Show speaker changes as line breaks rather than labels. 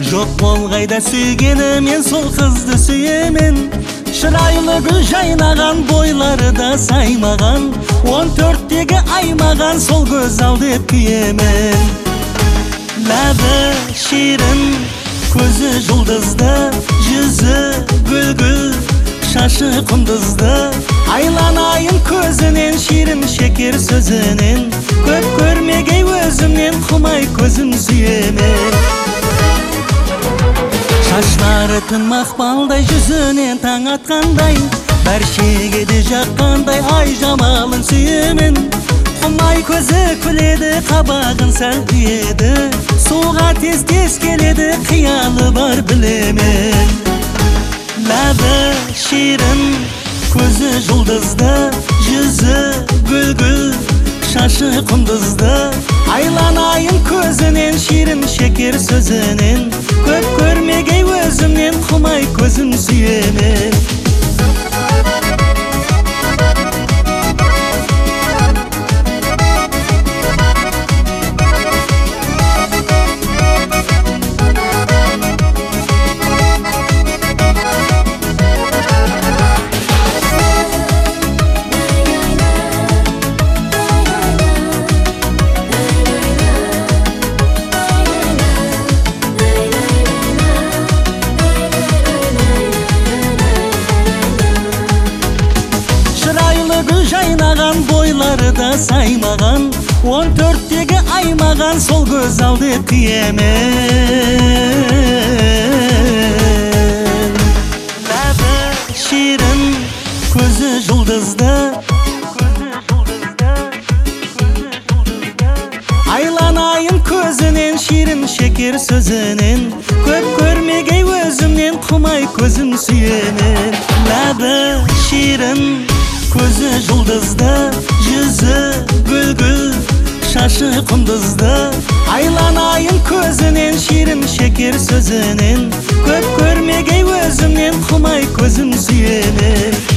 Жоқ болғайда сүйгені мен сол қызды сүйемен. Шырайлы гүл жайнаған, бойлары да саймаған, 14-тегі аймаған, сол көз алды күйемен. Ләбі ширін, көзі жұлдызды, жүзі гүл-гүл, шашы құндызды. Айланайын көзінен, ширін шекер сөзінен, көп көрмегей өзімнен, құмай көзім сүйемен. Шашлары түн мақпалдай, жүзінен таң атқандай, бәр шегеді жаққандай, ай жамалын сүйемен. Құмай көзі күледі, қабағын сәл түйеді, суға тез-тез келеді, қиялы бар білемен. Ләбі ширін, көзі жұлдызды, жүзі гүл-гүл, шашы құндызды. Айланайын көзінен, ширін шекер сөзінен, көп көрмегей өзімнен, құмай көзім сүйемен. Жайнаған, бойлары да саймаған, 14-тегі аймаған, сол көз алды күйемен. Ләбі ширін, көзі жұлдызды, айланайын көзінен, ширін шекер сөзінен, көп көрмегей өзімнен, құмай көзім сүйемен. Ләбі ширін, көзі жұлдызды, жүзі гүл-гүл, шашы құндызды. Айланайын көзінен, ширін шекер сөзінен, көп көрмегей өзімнен, құмай көзім сүйемен.